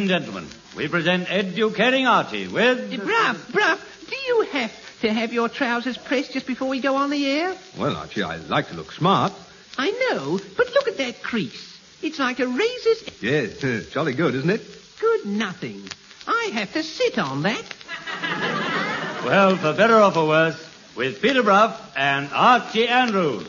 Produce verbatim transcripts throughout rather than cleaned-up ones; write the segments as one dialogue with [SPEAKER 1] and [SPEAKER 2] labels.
[SPEAKER 1] gentlemen, we present Educating Archie with...
[SPEAKER 2] Bruff, Bruff, do you have to have your trousers pressed just before we go on the air?
[SPEAKER 3] Well, Archie, I like to look smart.
[SPEAKER 2] I know, but look at that crease. It's like a razor's...
[SPEAKER 3] Yes, uh, jolly good, isn't it?
[SPEAKER 2] Good nothing. I have to sit on that.
[SPEAKER 1] Well, for better or for worse, with Peter Bruff and Archie Andrews.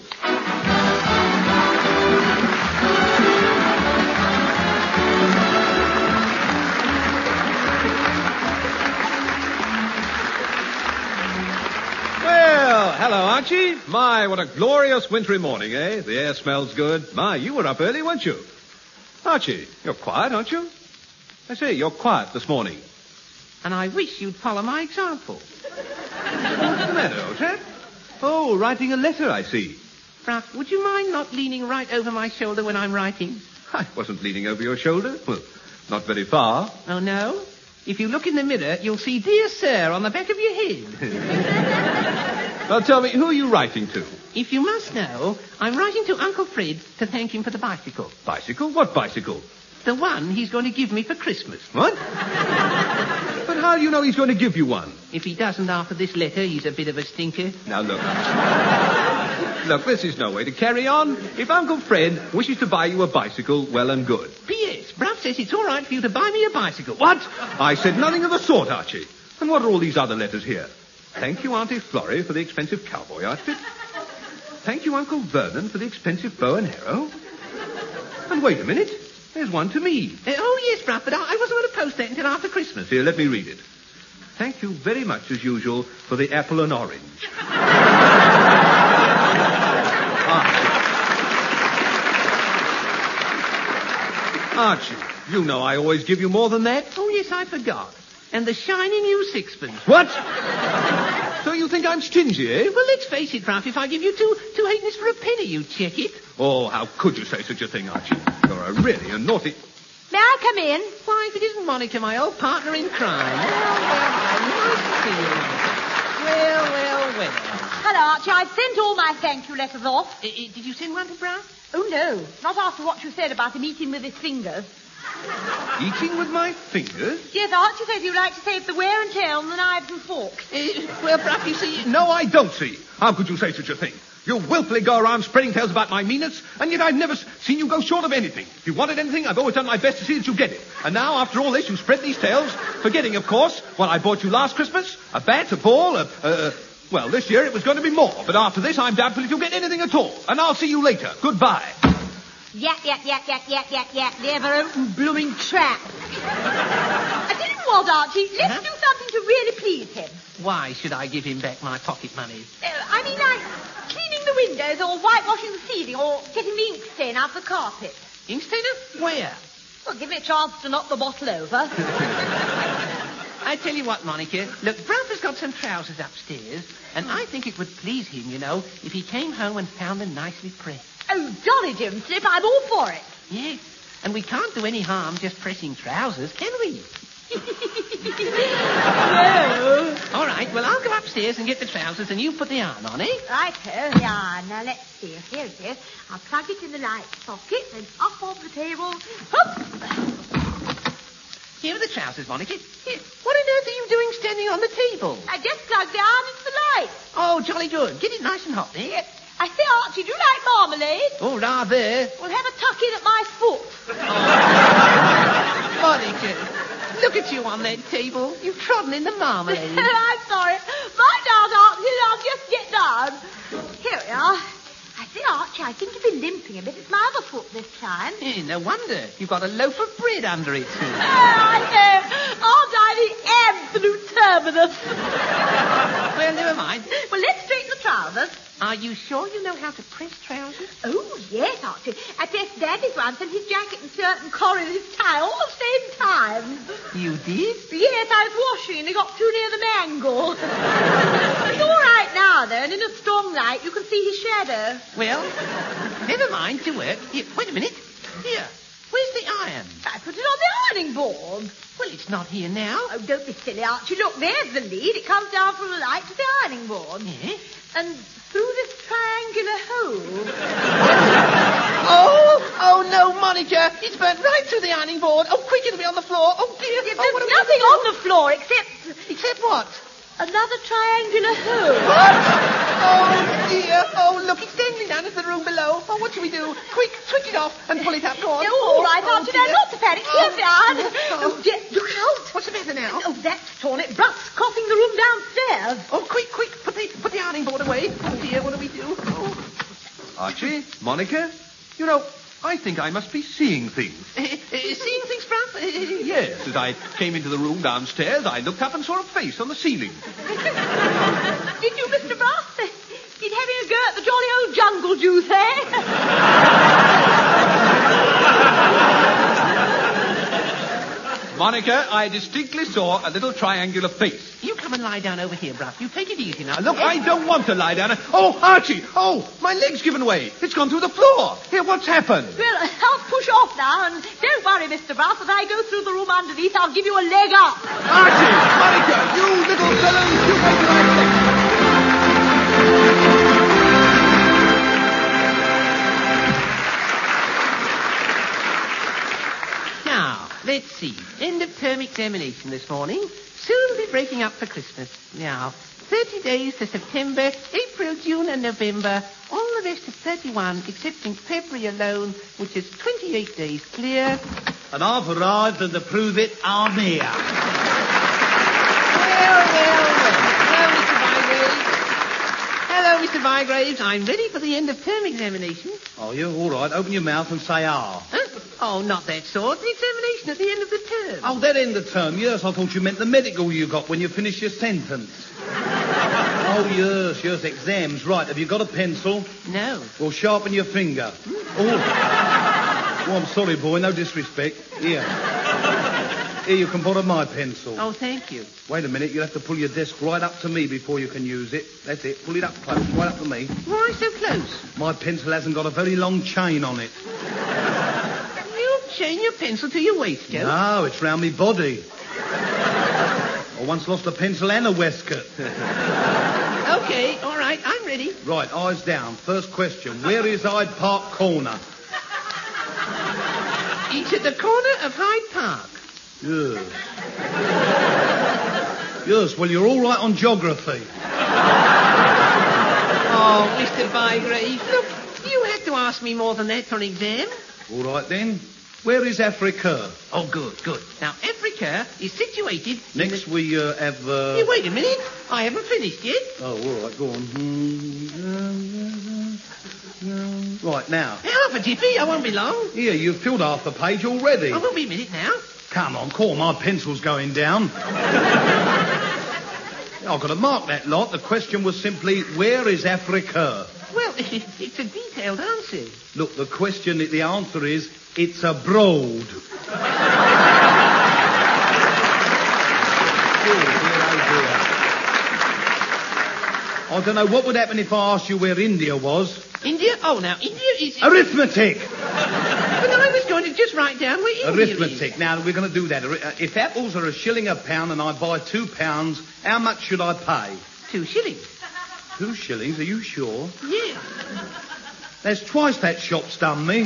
[SPEAKER 3] Hello, Archie. My, what a glorious wintry morning, eh? The air smells good. My, you were up early, weren't you? Archie, you're quiet, aren't you? I say, you're quiet this morning.
[SPEAKER 2] And I wish you'd follow my example.
[SPEAKER 3] What's the matter, old chap? Oh, writing a letter, I see.
[SPEAKER 2] Bruff, would you mind not leaning right over my shoulder when I'm writing?
[SPEAKER 3] I wasn't leaning over your shoulder. Well, not very far.
[SPEAKER 2] Oh, no? If you look in the mirror, you'll see Dear Sir on the back of your head.
[SPEAKER 3] Now, tell me, who are you writing to?
[SPEAKER 2] If you must know, I'm writing to Uncle Fred to thank him for the bicycle.
[SPEAKER 3] Bicycle? What bicycle?
[SPEAKER 2] The one he's going to give me for Christmas.
[SPEAKER 3] What? But how do you know he's going to give you one?
[SPEAKER 2] If he doesn't after this letter, he's a bit of a stinker.
[SPEAKER 3] Now, look. Look, this is no way to carry on. If Uncle Fred wishes to buy you a bicycle, well and good.
[SPEAKER 2] P S. Bruff says it's all right for you to buy me a bicycle.
[SPEAKER 3] What? I said nothing of the sort, Archie. And what are all these other letters here? Thank you, Auntie Florrie, for the expensive cowboy outfit. Thank you, Uncle Vernon, for the expensive bow and arrow. And wait a minute. There's one to me.
[SPEAKER 2] Uh, oh, yes, Bruff, but I, I wasn't going to post that until after Christmas.
[SPEAKER 3] Here, let me read it. Thank you very much, as usual, for the apple and orange. Archie, you know I always give you more than that.
[SPEAKER 2] Oh, yes, I forgot. And the shiny new sixpence.
[SPEAKER 3] What? So you think I'm stingy, eh?
[SPEAKER 2] Well, let's face it, Bruff. If I give you two two halfpennies for a penny, you check it.
[SPEAKER 3] Oh, how could you say such a thing, Archie? You're a really a naughty...
[SPEAKER 4] May I come in?
[SPEAKER 2] Why, if it isn't Monica, my old partner in crime. Well, well, nice to see you. Well, well, well.
[SPEAKER 4] Hello, Archie. I've sent all my thank you letters off.
[SPEAKER 2] Uh, uh, did you send one to Bruff?
[SPEAKER 4] Oh, no. Not after what you said about him eating with his fingers.
[SPEAKER 3] Eating with my fingers?
[SPEAKER 4] Yes, Archie says you like to save the wear and tear on the knives and forks.
[SPEAKER 2] Uh, well, Bruff, you see...
[SPEAKER 3] No, I don't see. How could you say such a thing? You willfully go around spreading tales about my meanness, and yet I've never seen you go short of anything. If you wanted anything, I've always done my best to see that you get it. And now, after all this, you spread these tales, forgetting, of course, what I bought you last Christmas, a bat, a ball, a... a well, this year it was going to be more, but after this, I'm doubtful if you'll get anything at all. And I'll see you later. Goodbye.
[SPEAKER 4] Yap, yap, yap, yap, yap, yap, yap. Never open blooming trap. I tell you what, Archie, let's
[SPEAKER 2] huh?
[SPEAKER 4] do something to really please him.
[SPEAKER 2] Why should I give him back my pocket money?
[SPEAKER 4] Uh, I mean, like cleaning the windows or whitewashing the ceiling or getting the ink stain out of the carpet.
[SPEAKER 2] Ink stain? Where?
[SPEAKER 4] Well, give me a chance to knock the bottle over.
[SPEAKER 2] I tell you what, Monica. Look, Bruff has got some trousers upstairs, and I think it would please him, you know, if he came home and found them nicely pressed.
[SPEAKER 4] Oh, jolly, Jim Slip, I'm all for it.
[SPEAKER 2] Yes, and we can't do any harm just pressing trousers, can we?
[SPEAKER 4] No.
[SPEAKER 2] All right, well, I'll go upstairs and get the trousers, and you put the iron on, eh?
[SPEAKER 4] Righto, yeah. Now, let's see. Here it is. I'll plug it in the light socket and up on the table. Hop!
[SPEAKER 2] Here are the trousers, Monica. Here. What on earth are you doing standing on the table?
[SPEAKER 4] I just plugged the iron into the light.
[SPEAKER 2] Oh, jolly good. Get it nice and hot, eh?
[SPEAKER 4] Yep. I say, Archie, do you like marmalade?
[SPEAKER 2] Oh, rather.
[SPEAKER 4] We'll have a tuck-in at my foot.
[SPEAKER 2] Oh. Monica, look at you on that table. You've trodden in the marmalade.
[SPEAKER 4] I'm sorry. Right down, Archie, I'll just get down. Here we are. I say, Archie, I think you've been limping a bit. It's my other foot this time.
[SPEAKER 2] Eh, no wonder. You've got a loaf of bread under it, too.
[SPEAKER 4] Oh, I know. Aren't I the absolute terminus?
[SPEAKER 2] Well, never mind.
[SPEAKER 4] Well, let's straighten the trousers.
[SPEAKER 2] Are you sure you know how to press trousers?
[SPEAKER 4] Oh, yes, Archie. I pressed Daddy's once and his jacket and shirt and collar and his tie all at the same time.
[SPEAKER 2] You did?
[SPEAKER 4] Yes, I was washing and he got too near the mangle. It's all right now, though, and in a strong light you can see his shadow.
[SPEAKER 2] Well, never mind to work. Here, wait a minute. Here, where's the iron?
[SPEAKER 4] I put it on the ironing board.
[SPEAKER 2] Well, it's not here now.
[SPEAKER 4] Oh, don't be silly, Archie. Look, there's the lead. It comes down from the light to the ironing board.
[SPEAKER 2] Yeah?
[SPEAKER 4] And through this triangular hole.
[SPEAKER 2] Oh, oh no, Monica, it's burnt right through the ironing board. Oh, quick, it'll be on the floor. Oh, dear.
[SPEAKER 4] There's
[SPEAKER 2] Oh, what are we
[SPEAKER 4] nothing
[SPEAKER 2] gonna
[SPEAKER 4] on the floor except
[SPEAKER 2] do? Except what?
[SPEAKER 4] another triangular hole.
[SPEAKER 2] What? Oh, dear. Oh, look, it's dangling down into the room below. Oh, what shall we do? Quick, switch it off and pull it up, go on.
[SPEAKER 4] Oh, all right,
[SPEAKER 2] oh,
[SPEAKER 4] Auntie, now,
[SPEAKER 2] dear.
[SPEAKER 4] not to panic. Here we are.
[SPEAKER 2] Oh.
[SPEAKER 4] Oh, dear, look out.
[SPEAKER 2] What's the matter now?
[SPEAKER 4] Oh, that's torn it. Ruff's coughing the room downstairs.
[SPEAKER 2] Oh, quick, quick, put the, put the ironing board away. Oh, dear, what do we do? Oh.
[SPEAKER 3] Archie, Monica, you know, I think I must be seeing things.
[SPEAKER 2] Uh, uh, seeing things, Bruff? Uh,
[SPEAKER 3] Yes, as I came into the room downstairs, I looked up and saw a face on the ceiling.
[SPEAKER 4] Did you, Mister Ruff? Did having a go at the jolly old jungle juice, eh?
[SPEAKER 3] Monica, I distinctly saw a little triangular face.
[SPEAKER 2] You come and lie down over here, Bruff. You take it easy now.
[SPEAKER 3] Look, I don't want to lie down. Oh, Archie! Oh, my leg's given way. It's gone through the floor. Here, what's happened?
[SPEAKER 4] Well, I'll push off now, and don't worry, Mister Ruff. As I go through the room underneath, I'll give you a leg up.
[SPEAKER 3] Archie! Monica! You little fellows! You wait till I fix.
[SPEAKER 2] Now, let's see. End of term examination this morning. Soon be breaking up for Christmas. Now, thirty days to September, April, June, and November. All the rest of thirty-one, excepting February alone, which is twenty-eight days clear.
[SPEAKER 1] And I've arrived, and to prove it, I'm here.
[SPEAKER 2] Well, well, well. Hello, Mister Bygraves. Hello, Mister Bygraves. I'm ready for the end of term examination.
[SPEAKER 1] Oh, you? All right. Open your mouth and say ah.
[SPEAKER 2] Huh? Oh, not that sort. The examination at the end of the term.
[SPEAKER 1] Oh, that end of term. Yes, I thought you meant the medical you got when you finished your sentence. Oh, yes, yes, exams. Right, have you got a pencil?
[SPEAKER 2] No.
[SPEAKER 1] Well, sharpen your finger. Oh. Oh, I'm sorry, boy. No disrespect. Here. Here, you can borrow my pencil.
[SPEAKER 2] Oh, thank you.
[SPEAKER 1] Wait a minute. You'll have to pull your desk right up to me before you can use it. That's it. Pull it up close, right up to me.
[SPEAKER 2] Why so close?
[SPEAKER 1] My pencil hasn't got a very long chain on it.
[SPEAKER 2] You chain your pencil to your waist, Joe.
[SPEAKER 1] No, it's round me body. I once lost a pencil and a waistcoat.
[SPEAKER 2] Okay, all right, I'm ready.
[SPEAKER 1] Right, eyes down. First question. Where is Hyde Park Corner?
[SPEAKER 2] It's at the corner of Hyde Park.
[SPEAKER 1] Yes. Yes, well, you're all right on geography.
[SPEAKER 2] Oh, Mister Bygraves, look, you had to ask me more than that for an exam.
[SPEAKER 1] All right, then. Where is Africa?
[SPEAKER 2] Oh, good, good. Now, Africa is situated... in
[SPEAKER 1] Next,
[SPEAKER 2] the...
[SPEAKER 1] we uh, have... Uh...
[SPEAKER 2] Hey, wait a minute. I haven't finished yet.
[SPEAKER 1] Oh, all right, go on. Right, now.
[SPEAKER 2] Half a jiffy, I won't be long.
[SPEAKER 1] Here, you've filled half the page already.
[SPEAKER 2] I won't be a minute now.
[SPEAKER 1] Come on, call my pencil's going down. I've got to mark that lot. The question was simply, where is Africa?
[SPEAKER 2] Well, it's a detailed answer.
[SPEAKER 1] Look, the question, the answer is, it's abroad. I don't know, what would happen if I asked you where India was?
[SPEAKER 2] India? Oh, now, India is...
[SPEAKER 1] Arithmetic!
[SPEAKER 2] But I was going to just write down where India
[SPEAKER 1] Arithmetic.
[SPEAKER 2] is.
[SPEAKER 1] Now, we're going to do that. If apples are a shilling a pound and I buy two pounds, how much should I pay?
[SPEAKER 2] Two shillings.
[SPEAKER 1] Two shillings? Are you sure?
[SPEAKER 2] Yeah.
[SPEAKER 1] That's twice that shop's done me.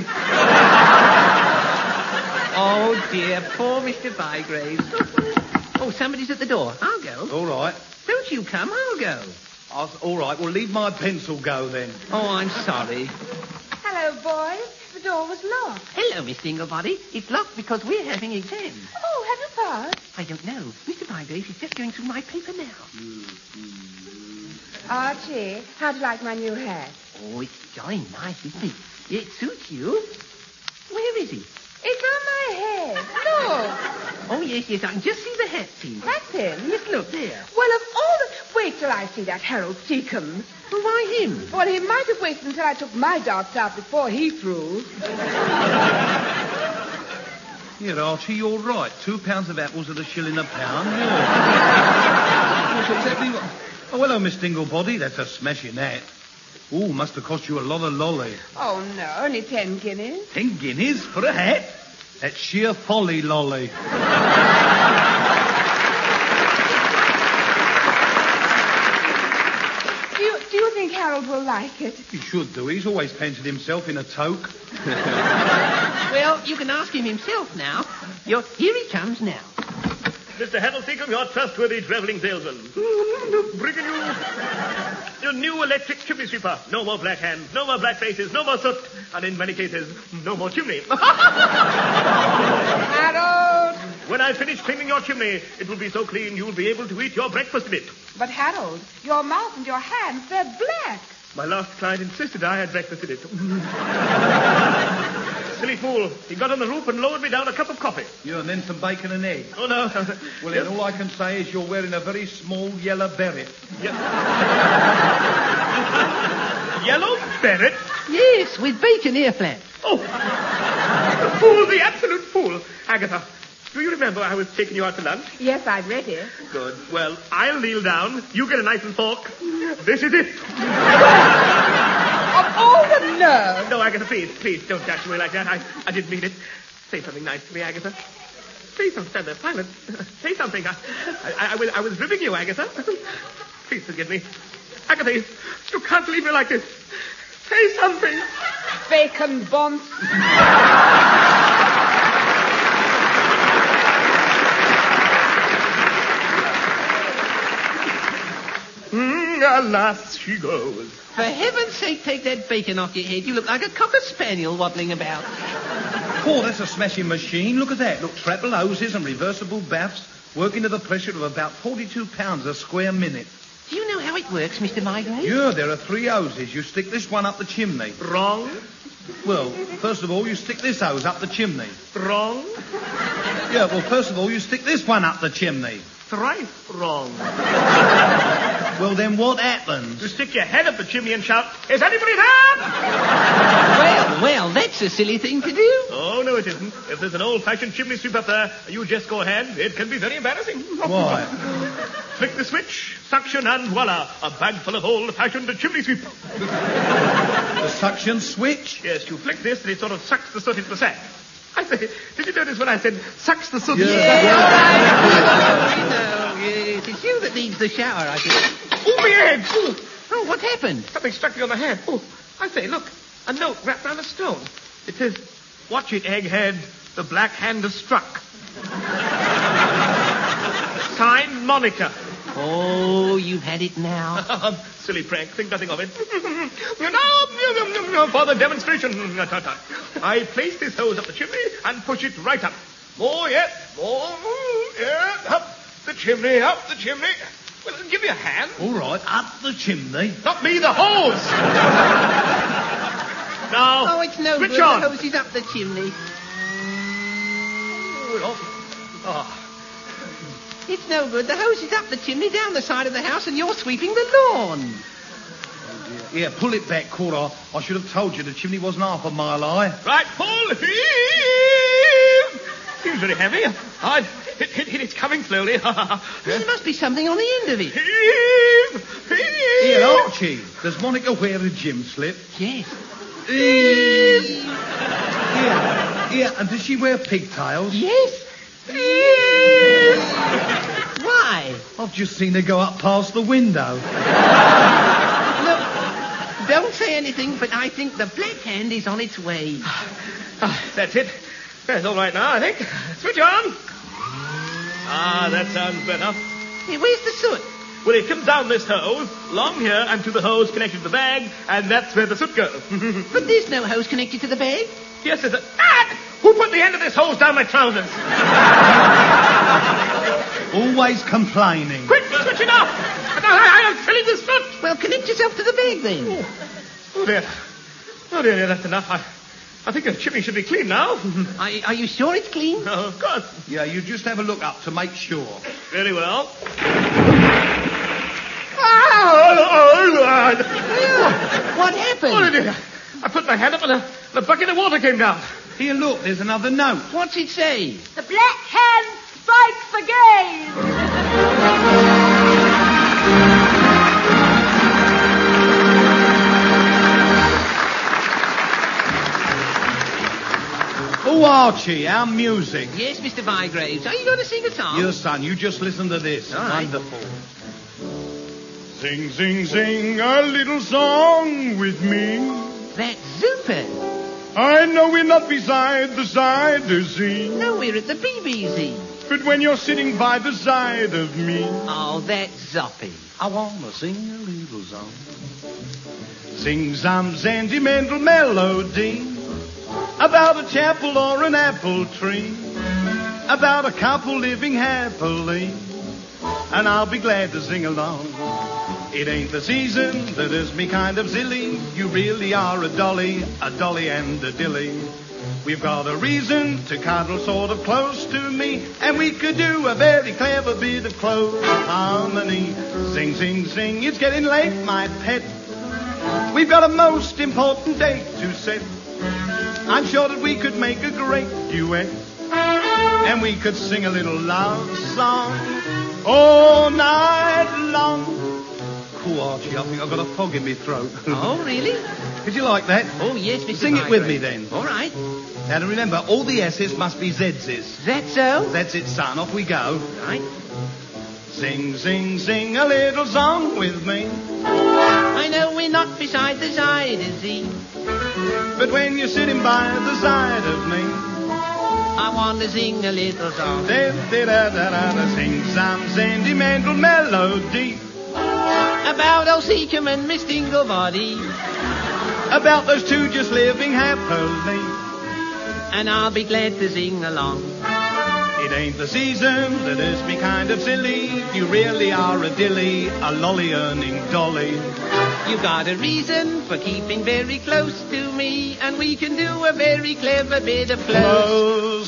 [SPEAKER 2] Oh, dear, poor Mister Bygraves. Oh, somebody's at the door. I'll go.
[SPEAKER 1] All right.
[SPEAKER 2] Don't you come, I'll go.
[SPEAKER 1] I'll, all right, well, leave my pencil go then.
[SPEAKER 2] Oh, I'm sorry.
[SPEAKER 4] Hello, boys. The door was locked.
[SPEAKER 2] Hello, Miss Dinglebody. It's locked because we're having exams.
[SPEAKER 4] Oh, have you passed?
[SPEAKER 2] I don't know. Mister Bygraves is just going through my paper now.
[SPEAKER 5] Archie, how do you like my new hat?
[SPEAKER 2] Oh, it's jolly nice, isn't it? It suits you. Where is he?
[SPEAKER 5] It's on my head. Look.
[SPEAKER 2] Oh, yes, yes, I can just see the hat pin.
[SPEAKER 5] That's him.
[SPEAKER 2] Yes, look, there.
[SPEAKER 5] Well, of all the... Wait till I see that Harold Seacombe.
[SPEAKER 2] Well, why him?
[SPEAKER 5] Well, he might have waited until I took my darts out before he threw.
[SPEAKER 1] Here, Archie, you're right. Two pounds of apples at a shilling a pound. Yeah. That's exactly what... Oh, hello, Miss Dinglebody. That's a smashing hat. Ooh, must have cost you a lot of lolly.
[SPEAKER 5] Oh, no, only ten guineas.
[SPEAKER 1] Ten guineas for a hat? That's sheer folly, lolly.
[SPEAKER 5] Do you, do you think Harold will like it?
[SPEAKER 1] He should do. He's always painted himself in a toque.
[SPEAKER 2] Well, you can ask him himself now. You're, here he comes now.
[SPEAKER 6] Mister Harold Seacombe, your trustworthy traveling salesman. Bringing you your new electric chimney sweeper. No more black hands, no more black faces, no more soot, and in many cases, no more chimney.
[SPEAKER 5] Harold!
[SPEAKER 6] When I finish cleaning your chimney, it will be so clean you'll be able to eat your breakfast in it.
[SPEAKER 5] But, Harold, your mouth and your hands, they're black.
[SPEAKER 6] My last client insisted I had breakfast in it. Silly fool. He got on the roof and lowered me down a cup of coffee.
[SPEAKER 1] You and then some bacon and egg.
[SPEAKER 6] Oh, no.
[SPEAKER 1] Well, then all I can say is you're wearing a very small yellow beret.
[SPEAKER 6] Yeah. Yellow beret?
[SPEAKER 2] Yes, with bacon ear flaps.
[SPEAKER 6] Oh. The fool, the absolute fool. Agatha, do you remember I was taking you out to lunch?
[SPEAKER 5] Yes, I've read it.
[SPEAKER 6] Good. Well, I'll kneel down. You get a knife and fork. This is it.
[SPEAKER 5] Of all the nerve.
[SPEAKER 6] No, Agatha, please, please, don't dash away like that. I, I didn't mean it. Say something nice to me, Agatha. Say something. Stand there, silent. Say something. I, I, I, was, I was ribbing you, Agatha. Please forgive me. Agatha, you, you can't leave me like this. Say something.
[SPEAKER 5] Bacon buns.
[SPEAKER 6] Mm, alas, she goes.
[SPEAKER 2] For heaven's sake, take that bacon off your head. You look like a cocker spaniel waddling about.
[SPEAKER 1] Oh, that's a smashing machine. Look at that. Look, treble hoses and reversible baths working to the pressure of about forty-two pounds a square minute.
[SPEAKER 2] Do you know how it works, Mister Migrave?
[SPEAKER 1] Yeah, there are three hoses. You stick this one up the chimney.
[SPEAKER 6] Wrong.
[SPEAKER 1] Well, first of all, you stick this hose up the chimney.
[SPEAKER 6] Wrong.
[SPEAKER 1] Yeah, well, first of all, you stick this one up the chimney.
[SPEAKER 6] Thrice wrong.
[SPEAKER 1] Well, then what happens?
[SPEAKER 6] You stick your head up the chimney and shout, "Is anybody there?"
[SPEAKER 2] Well, well, that's a silly thing to do.
[SPEAKER 6] Oh, no, it isn't. If there's an old-fashioned chimney sweep up there, you just go ahead. It can be very embarrassing.
[SPEAKER 1] Why?
[SPEAKER 6] Flick the switch, suction, and voila, a bag full of old-fashioned chimney sweep.
[SPEAKER 1] The suction switch?
[SPEAKER 6] Yes, you flick this and it sort of sucks the soot into the sack. I say, did you notice when I said sucks the soot?
[SPEAKER 1] Yeah.
[SPEAKER 6] into the
[SPEAKER 2] Yeah,
[SPEAKER 6] sack?
[SPEAKER 2] all right. You know, yes, it's you that needs the shower, I think.
[SPEAKER 6] Oh, my head! Oh,
[SPEAKER 2] Oh, what happened?
[SPEAKER 6] something struck me on the hand. Oh, I say, look, a note wrapped around a stone. It says, "Watch it, egghead. The black hand has struck." Signed, Monica.
[SPEAKER 2] Oh, you've had it now.
[SPEAKER 6] Silly prank. Think nothing of it. No, no, no, no, for the demonstration. I place this hose up the chimney and push it right up. More yet. More. Yeah. Up the chimney. Up the chimney. Well, give me a hand.
[SPEAKER 1] All right, up the chimney.
[SPEAKER 6] Not me, the hose. Now,
[SPEAKER 2] Oh, it's no
[SPEAKER 6] switch
[SPEAKER 2] good.
[SPEAKER 6] on.
[SPEAKER 2] The hose is up the chimney.
[SPEAKER 6] Oh. Oh.
[SPEAKER 2] It's no good. The hose is up the chimney, down the side of the house, and you're sweeping the lawn.
[SPEAKER 1] Yeah, pull it back, Cora. I should have told you the chimney wasn't half a mile high.
[SPEAKER 6] Right, pull. Heave. Seems very heavy. Ah, hit, hit, hit. It's coming slowly.
[SPEAKER 2] There must be something on the end of it.
[SPEAKER 6] Heave. Heave.
[SPEAKER 1] Here, Archie, does Monica wear a gym slip?
[SPEAKER 2] Yes.
[SPEAKER 1] Yeah, yeah, and does she wear pigtails?
[SPEAKER 2] Yes. Why?
[SPEAKER 1] I've just seen her go up past the window.
[SPEAKER 2] Look, don't say anything, but I think the black hand is on its way.
[SPEAKER 6] Ah, that's it. That's all right now, I think. Switch on. Ah, that sounds better.
[SPEAKER 2] Hey, where's the soot?
[SPEAKER 6] Well, it comes down this hose, along here, and to the hose connected to the bag, and that's where the soot goes.
[SPEAKER 2] But there's no hose connected to the bag.
[SPEAKER 6] Yes, there's a... Ah! Who put the end of this hose down my trousers?
[SPEAKER 1] Always complaining.
[SPEAKER 6] Quick, switch it off! I, I, I'm filling this soot!
[SPEAKER 2] Well, connect yourself to the bag then.
[SPEAKER 6] Oh, dear. Oh, dear, dear, that's enough. I, I think the chimney should be clean now.
[SPEAKER 2] Are, are you sure it's clean?
[SPEAKER 6] Oh, of course.
[SPEAKER 1] Yeah, you just have a look up to make sure.
[SPEAKER 6] Very well. Ah!
[SPEAKER 2] What happened?
[SPEAKER 6] Oh, dear. I put my hand up and a, and a bucket of water came down.
[SPEAKER 1] Here, look, there's another note.
[SPEAKER 2] What's it say?
[SPEAKER 4] The black hand strikes again.
[SPEAKER 1] Oh, Archie, our music.
[SPEAKER 2] Yes, Mister Bygraves. Are you going to sing a song?
[SPEAKER 1] Your son, you just listen to this.
[SPEAKER 2] All right.
[SPEAKER 1] Wonderful.
[SPEAKER 7] Sing, sing, sing a little song with me.
[SPEAKER 2] That's super.
[SPEAKER 7] I know we're not beside the side of sea,
[SPEAKER 2] No, we're at the B B Z.
[SPEAKER 7] but when you're sitting by the side of me,
[SPEAKER 2] Oh, that's Zoppy.
[SPEAKER 1] I want to sing a little song.
[SPEAKER 7] sing some sentimental melody about a chapel or an apple tree, about a couple living happily, and I'll be glad to sing along. It ain't the season that is me kind of silly. You really are a dolly, a dolly and a dilly. We've got a reason to cuddle sort of close to me, and we could do a very clever bit of close harmony. Sing, sing, sing, it's getting late, my pet. We've got a most important date to set. I'm sure that we could make a great duet, and we could sing a little love song all night long.
[SPEAKER 1] Cool, Archie, I think I've got a fog in my throat.
[SPEAKER 2] Oh, really?
[SPEAKER 1] Did you like that?
[SPEAKER 2] Oh, yes, Mister
[SPEAKER 1] Sing it with me,
[SPEAKER 2] Bygrave.
[SPEAKER 1] then.
[SPEAKER 2] All right.
[SPEAKER 1] Now, to remember, all the S's must be Z's.
[SPEAKER 2] Is that so?
[SPEAKER 1] That's it, son. Off we go.
[SPEAKER 2] Right.
[SPEAKER 7] Sing, sing, sing a little song with me,
[SPEAKER 2] I know we're not beside the side of Z.
[SPEAKER 7] but when you're sitting by the side of me,
[SPEAKER 2] I want to sing a little song
[SPEAKER 7] da-da-da-da-da, sing some sentimental melody
[SPEAKER 2] about old Seacombe and Miss Dinglebody,
[SPEAKER 7] about those two just living happily.
[SPEAKER 2] and I'll be glad to sing along.
[SPEAKER 7] It ain't the season that is me kind of silly. You really are a dilly, a lolly earning dolly.
[SPEAKER 2] You got a reason for keeping very close to me, and we can do a very clever bit of close
[SPEAKER 7] Close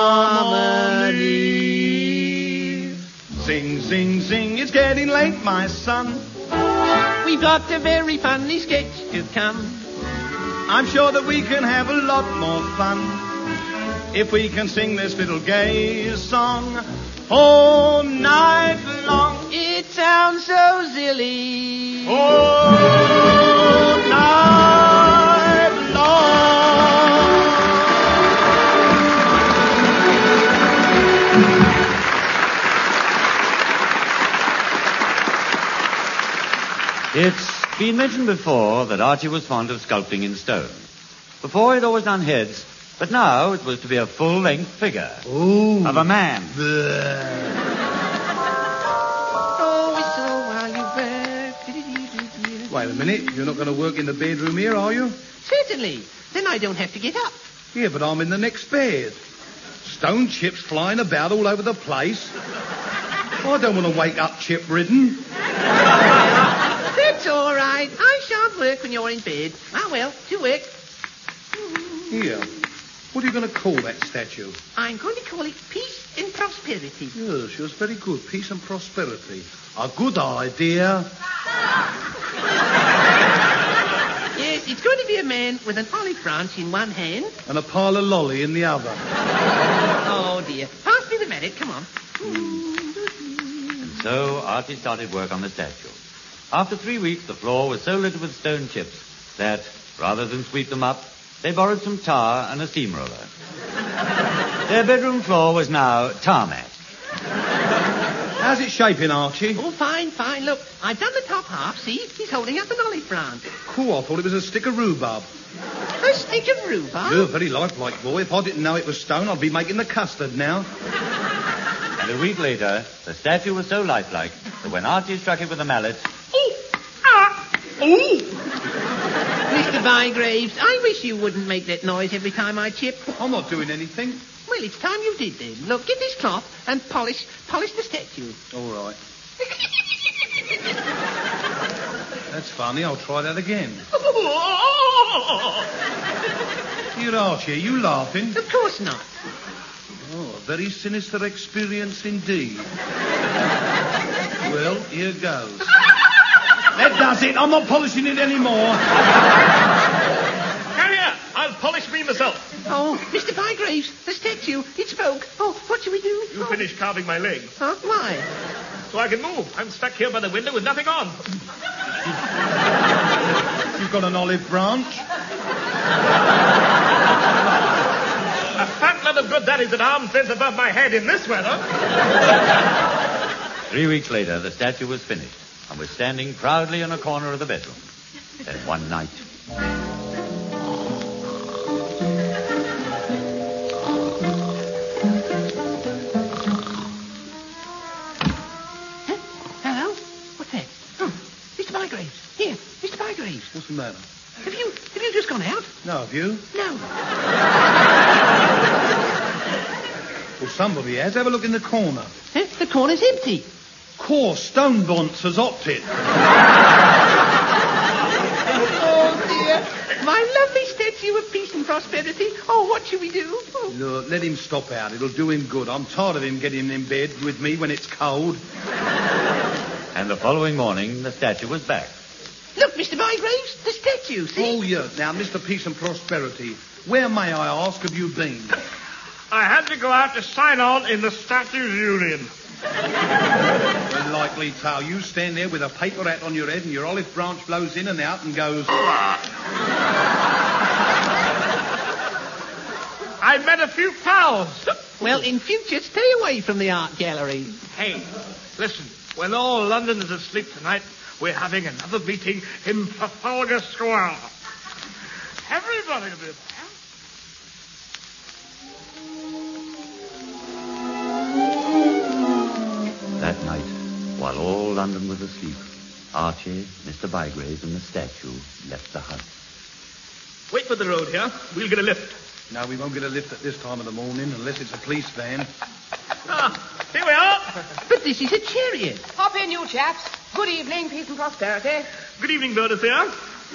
[SPEAKER 7] harmony. Sing, sing, sing, it's getting late, my son.
[SPEAKER 2] We've got a very funny sketch to come.
[SPEAKER 7] I'm sure that we can have a lot more fun if we can sing this little gay song all night long.
[SPEAKER 2] It sounds so silly.
[SPEAKER 7] All night long.
[SPEAKER 8] It's been mentioned before that Archie was fond of sculpting in stone. Before, he'd always done heads, but now it was to be a full-length figure
[SPEAKER 1] Ooh.
[SPEAKER 8] of a man.
[SPEAKER 2] Oh, whistle while you work.
[SPEAKER 1] Wait a minute. You're not going to work in the bedroom here, are you?
[SPEAKER 2] Certainly. Then I don't have to get up.
[SPEAKER 1] Yeah, but I'm in the next bed. Stone chips flying about all over the place. I don't want to wake up chip-ridden.
[SPEAKER 2] That's all right. I shan't work when you're in bed. Ah, well, to work.
[SPEAKER 1] Here. What are you going to call that statue?
[SPEAKER 2] I'm going to call it Peace and Prosperity.
[SPEAKER 1] Yes, yes, very good. Peace and prosperity. A good idea.
[SPEAKER 2] Yes, it's going to be a man with an olive branch in one hand.
[SPEAKER 1] And a pile of lolly in the other.
[SPEAKER 2] Oh, dear. Pass me the mallet. Come on.
[SPEAKER 8] And so Archie started work on the statue. After three weeks, the floor was so littered with stone chips that, rather than sweep them up, they borrowed some tar and a steamroller. Their bedroom floor was now tarmac.
[SPEAKER 1] How's it shaping, Archie?
[SPEAKER 2] Oh, fine, fine. Look, I've done the top half. See? He's holding up an olive branch.
[SPEAKER 1] Cool, I thought it was a stick of rhubarb.
[SPEAKER 2] A stick of rhubarb?
[SPEAKER 1] You're a very lifelike boy. If I didn't know it was stone, I'd be making the custard now.
[SPEAKER 8] And a week later, the statue was so lifelike that when Archie struck it with a mallet,
[SPEAKER 2] Mister Bygraves, I wish you wouldn't make that noise every time I chip.
[SPEAKER 1] I'm not doing anything.
[SPEAKER 2] Well, it's time you did then. Look, get this cloth and polish polish the statue.
[SPEAKER 1] All right. That's funny. I'll try that again. Here, Archie, are you laughing?
[SPEAKER 2] Of course not.
[SPEAKER 1] Oh, a very sinister experience indeed. Well, here goes. That does it. I'm not polishing it anymore.
[SPEAKER 6] Carry on. I'll polish me myself.
[SPEAKER 2] Oh, Mister Bygraves, the statue, it spoke. Oh, what shall we do?
[SPEAKER 6] You
[SPEAKER 2] oh.
[SPEAKER 6] finish carving my legs
[SPEAKER 2] Huh? Why?
[SPEAKER 6] so I can move. I'm stuck here by the window with nothing on.
[SPEAKER 1] You've got an olive branch.
[SPEAKER 6] A fat lot of good that is at arm's length above my head in this weather.
[SPEAKER 8] three weeks later, the statue was finished and was standing proudly in a corner of the bedroom. Then one night...
[SPEAKER 1] matter?
[SPEAKER 2] Have you, have you just gone out?
[SPEAKER 1] No, have you?
[SPEAKER 2] No.
[SPEAKER 1] Well, somebody has. Have a look in the corner.
[SPEAKER 2] Eh? The corner's empty.
[SPEAKER 1] Course, Stone Bonce has opted.
[SPEAKER 2] Oh, dear. My lovely statue of peace and prosperity. Oh, what shall we do? Oh.
[SPEAKER 1] Look, let him stop out. It'll do him good. I'm tired of him getting in bed with me when it's cold.
[SPEAKER 8] And the following morning, the statue was back.
[SPEAKER 2] Look, Mister Bygraves, the statue, see?
[SPEAKER 1] Oh, yeah. Now, Mister Peace and Prosperity, where, may I ask, have you been?
[SPEAKER 6] I had to go out to sign on in the Statues Union.
[SPEAKER 1] A likely tale. You stand there with a paper hat on your head and your olive branch blows in and out and goes...
[SPEAKER 6] I met a few pals.
[SPEAKER 2] Well, in future, stay away from the art gallery.
[SPEAKER 6] Hey, listen. When all London is asleep tonight, we're having another meeting in Trafalgar Square. Everybody will be there.
[SPEAKER 8] That night, while all London was asleep, Archie, Mister Bygrave, and the statue left the hut.
[SPEAKER 6] Wait for the road here. We'll get a lift.
[SPEAKER 1] No, we won't get a lift at this time of the morning unless it's a police van.
[SPEAKER 6] Ah, here we are.
[SPEAKER 2] But this is a chariot.
[SPEAKER 5] Hop in, you chaps. Good evening, peace and prosperity.
[SPEAKER 6] Good evening, Boadicea.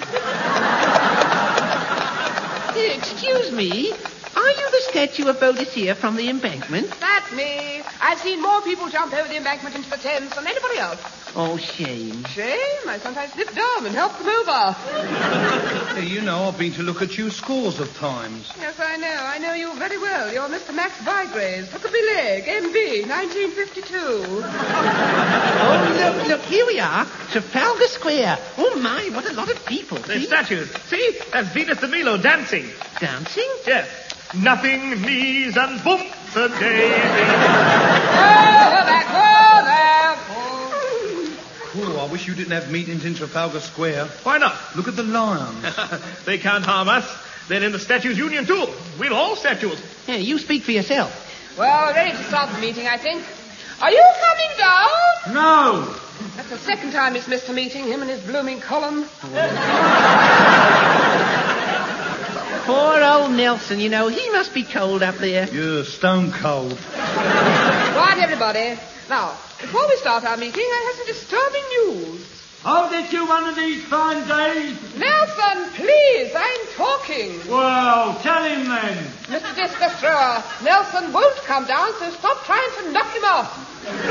[SPEAKER 2] Uh, Excuse me. Are you the statue of Boadicea from the embankment?
[SPEAKER 5] That's me. I've seen more people jump over the embankment into the Thames than anybody else.
[SPEAKER 2] Oh, shame.
[SPEAKER 5] Shame. I sometimes slip down and help them over.
[SPEAKER 1] Hey, you know, I've been to look at you scores of times.
[SPEAKER 5] Yes, I know. I know you very well. You're Mister Max Bygraves, Huckabee Leg, M B, nineteen fifty-two.
[SPEAKER 2] Oh, look, look, here we are. Trafalgar Square. Oh, my, what a lot of people.
[SPEAKER 6] The
[SPEAKER 2] See?
[SPEAKER 6] statues. See? That's Venus de Milo dancing.
[SPEAKER 2] Dancing?
[SPEAKER 6] Yes. Nothing knees and bumps a daisy.
[SPEAKER 5] Over there, go there.
[SPEAKER 1] Oh, I wish you didn't have meetings in Trafalgar Square.
[SPEAKER 6] Why not?
[SPEAKER 1] Look at the lions.
[SPEAKER 6] They can't harm us. They're in the Statues Union, too. We're all statues.
[SPEAKER 2] Yeah, you speak for yourself.
[SPEAKER 5] Well, we're ready to start the meeting, I think. Are you coming down?
[SPEAKER 1] No!
[SPEAKER 5] That's the second time he's missed a meeting, him and his blooming column.
[SPEAKER 2] Poor old Nelson, you know, he must be cold up there.
[SPEAKER 1] You're stone cold.
[SPEAKER 5] Right, everybody. Now, before we start our meeting, I have some disturbing news.
[SPEAKER 7] Hold it you one of these fine days.
[SPEAKER 5] Nelson, please, I'm talking.
[SPEAKER 7] Well, tell him then.
[SPEAKER 5] Mister Discus Thrower, Nelson won't come down, so stop trying to knock him off.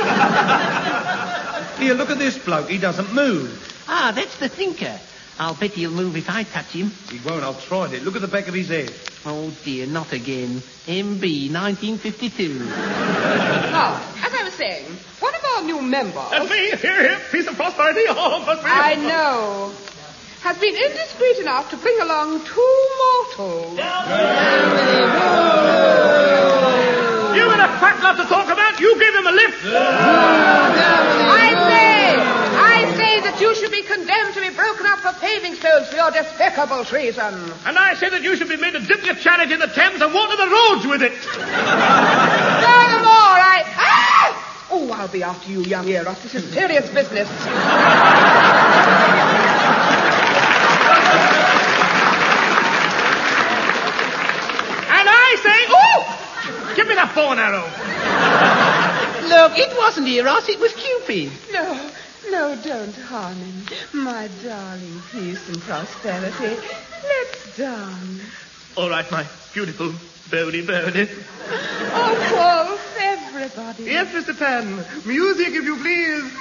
[SPEAKER 1] Here, look at this bloke. He doesn't move.
[SPEAKER 2] Ah, that's the thinker. I'll bet he'll move if I touch him.
[SPEAKER 1] He won't. I've tried it. Look at the back of his head.
[SPEAKER 2] Oh, dear, not again. M B, nineteen fifty-two.
[SPEAKER 5] Now, as I was saying, one of our new members...
[SPEAKER 6] That's me. Here, here. Peace and prosperity. Oh, prosperity.
[SPEAKER 5] I know. Has been indiscreet enough to bring along two mortals.
[SPEAKER 6] You and a fat lot to talk about. You give him a lift.
[SPEAKER 5] I say, I say that you should be condemned to be broken up for paving stones for your despicable treason.
[SPEAKER 6] And I say that you should be made to dip your chariot in the Thames and water the roads with it.
[SPEAKER 5] Furthermore, I... Ah! Oh, I'll be after you, young Eros. This is serious business.
[SPEAKER 6] And I say, oh! Give me that bow and arrow.
[SPEAKER 2] Look, it wasn't Eros, it was Cupid.
[SPEAKER 5] No, no, don't harm him. My darling, peace and prosperity. Let's dance.
[SPEAKER 6] All right, my beautiful Bodie Bodie.
[SPEAKER 5] Oh, Wolf, everybody.
[SPEAKER 6] Yes, Mister Pan. Music, if you please.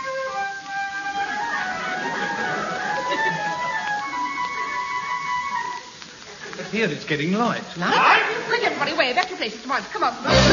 [SPEAKER 1] Here, it's getting light.
[SPEAKER 5] Right? Quick, everybody, away. Back to your places at once. Come on.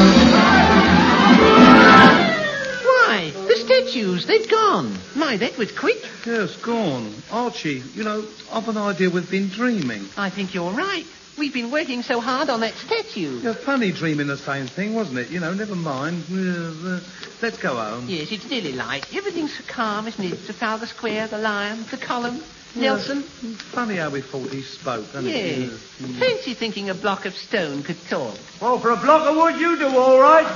[SPEAKER 2] Why, the statues, they've gone. My, that was quick.
[SPEAKER 1] Yes, gone. Archie, you know, I've an idea we've been dreaming.
[SPEAKER 2] I think you're right. We've been working so hard on that statue.
[SPEAKER 1] Yeah, funny dreaming the same thing, wasn't it? You know, never mind. Uh, let's go home.
[SPEAKER 2] Yes, it's nearly light. Everything's so calm, isn't it? Trafalgar Square, the lions, the column, Nelson.
[SPEAKER 1] Yeah. Funny how we thought he spoke, isn't
[SPEAKER 2] Yes.
[SPEAKER 1] it? Yeah.
[SPEAKER 2] Fancy thinking a block of stone could talk.
[SPEAKER 7] Well, for a block of wood, you do all right.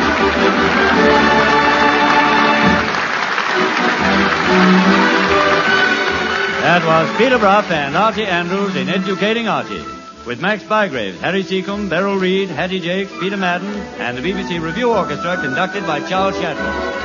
[SPEAKER 2] What?
[SPEAKER 8] was Peter Bruff and Archie Andrews in Educating Archie, with Max Bygraves, Harry Seacombe, Beryl Reid, Hattie Jakes, Peter Madden, and the B B C Review Orchestra conducted by Charles Shatton.